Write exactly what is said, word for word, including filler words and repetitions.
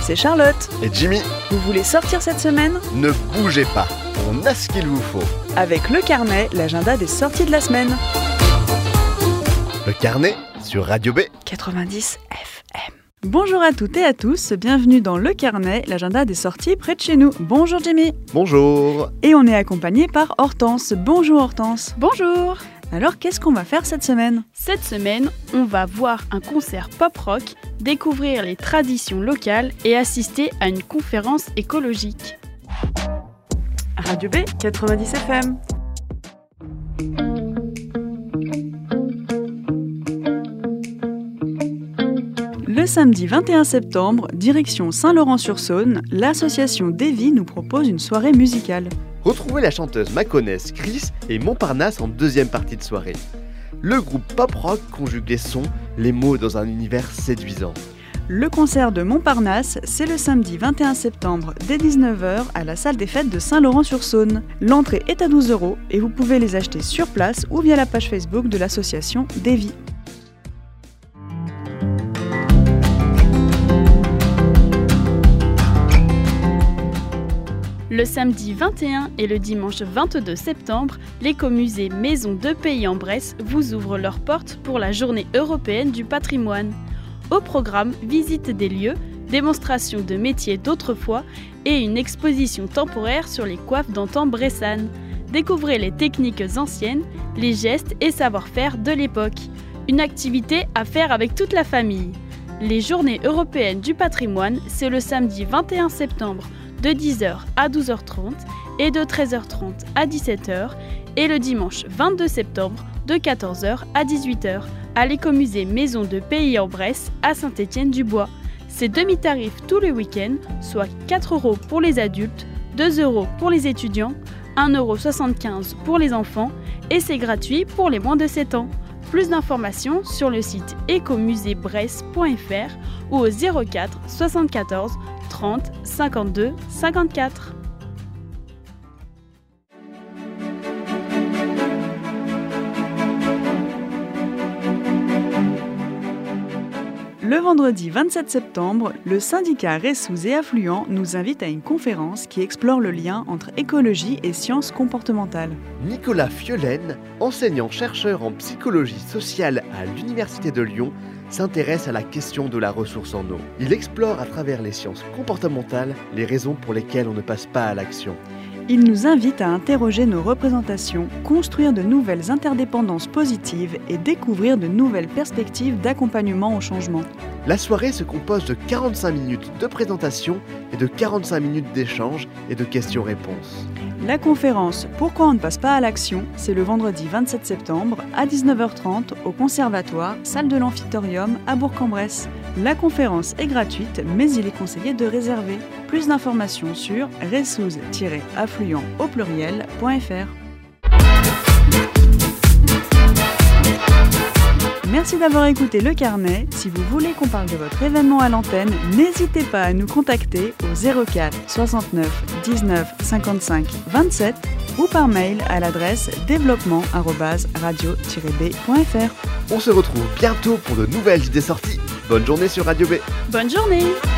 c'est Charlotte. Et Jimmy. Vous voulez sortir cette semaine ? Ne bougez pas, on a ce qu'il vous faut. Avec le carnet, l'agenda des sorties de la semaine. Le carnet sur Radio B quatre-vingt-dix F M. Bonjour à toutes et à tous, bienvenue dans Le Carnet, l'agenda des sorties près de chez nous. Bonjour Jimmy. Bonjour. Et on est accompagné par Hortense. Bonjour Hortense. Bonjour. Alors qu'est-ce qu'on va faire cette semaine ? Cette semaine, on va voir un concert pop-rock, découvrir les traditions locales et assister à une conférence écologique. Radio B quatre-vingt-dix F M. Le samedi vingt et un septembre, direction Saint-Laurent-sur-Saône, l'association Davy nous propose une soirée musicale. Retrouvez la chanteuse macônaise Chris et Montparnasse en deuxième partie de soirée. Le groupe pop-rock conjugue les sons, les mots dans un univers séduisant. Le concert de Montparnasse, c'est le samedi vingt et un septembre dès dix-neuf heures à la salle des fêtes de Saint-Laurent-sur-Saône. L'entrée est à douze euros et vous pouvez les acheter sur place ou via la page Facebook de l'association Davy. Le samedi vingt et un et le dimanche vingt-deux septembre, l'écomusée Maison de Pays en Bresse vous ouvrent leurs portes pour la journée européenne du patrimoine. Au programme, visite des lieux, démonstration de métiers d'autrefois et une exposition temporaire sur les coiffes d'antan bressanes. Découvrez les techniques anciennes, les gestes et savoir-faire de l'époque. Une activité à faire avec toute la famille. Les journées européennes du patrimoine, c'est le samedi vingt et un septembre de dix heures à douze heures trente et de treize heures trente à dix-sept heures et le dimanche vingt-deux septembre de quatorze heures à dix-huit heures à l'écomusée Maison de Pays en Bresse à Saint-Étienne-du-Bois. C'est demi-tarif tous les week-ends, soit quatre euros pour les adultes, deux euros pour les étudiants, un euro soixante-quinze pour les enfants et c'est gratuit pour les moins de sept ans. Plus d'informations sur le site écomuséebresse point f r ou au zéro quatre soixante-quatorze trente cinquante-deux cinquante-quatre. Le vendredi vingt-sept septembre, le syndicat Ressouz et Affluent nous invite à une conférence qui explore le lien entre écologie et sciences comportementales. Nicolas Fiolaine, enseignant-chercheur en psychologie sociale à l'Université de Lyon, s'intéresse à la question de la ressource en eau. Il explore à travers les sciences comportementales les raisons pour lesquelles on ne passe pas à l'action. Il nous invite à interroger nos représentations, construire de nouvelles interdépendances positives et découvrir de nouvelles perspectives d'accompagnement au changement. La soirée se compose de quarante-cinq minutes de présentation et de quarante-cinq minutes d'échange et de questions-réponses. La conférence « Pourquoi on ne passe pas à l'action ?» c'est le vendredi vingt-sept septembre à dix-neuf heures trente au Conservatoire, salle de l'Amphitorium à Bourg-en-Bresse. La conférence est gratuite, mais il est conseillé de réserver. Plus d'informations sur ressouz tiret affluent au pluriel point f r. Merci d'avoir écouté Le Carnet. Si vous voulez qu'on parle de votre événement à l'antenne, n'hésitez pas à nous contacter au zéro quatre soixante-neuf dix-neuf cinquante-cinq vingt-sept ou par mail à l'adresse développement arobase radio tiret b point f r. On se retrouve bientôt pour de nouvelles idées sorties. Bonne journée sur Radio B. Bonne journée.